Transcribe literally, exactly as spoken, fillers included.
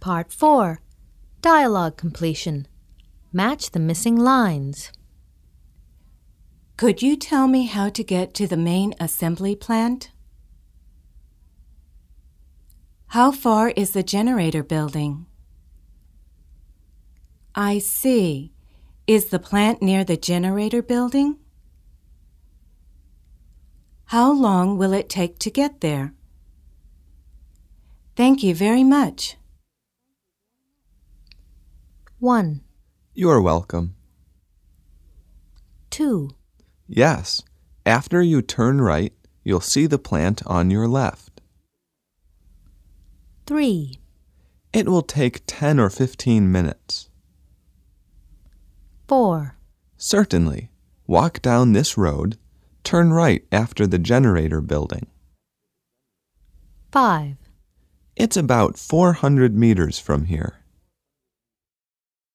Part four. Dialogue completion. Match the missing lines. Could you tell me how to get to the main assembly plant? How far is the generator building? I see. Is the plant near the generator building? How long will it take to get there? Thank you very much. one. You're welcome. two. Yes, after you turn right, you'll see the plant on your left. three. It will take ten or fifteen minutes. four. Certainly. Walk down this road, turn right after the generator building. five. It's about four hundred meters from here.